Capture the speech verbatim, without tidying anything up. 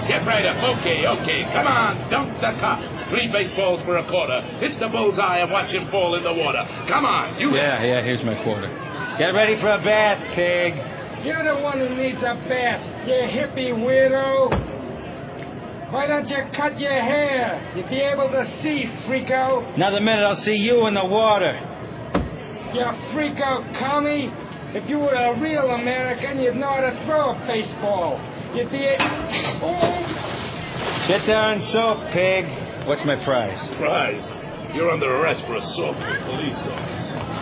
Get right up. Okay, okay. Come on, dunk the cop. Three baseballs for a quarter. Hit the bullseye and watch him fall in the water. Come on, you... Yeah, yeah, here's my quarter. Get ready for a bat, pig. You're the one who needs a bath, you hippie weirdo. Why don't you cut your hair? You'd be able to see, freako. Another minute, I'll see you in the water. You freako commie. If you were a real American, you'd know how to throw a baseball. You'd be a... Oh. Sit down and soak, pig. What's my prize? Prize? You're under arrest for assault with a police officer.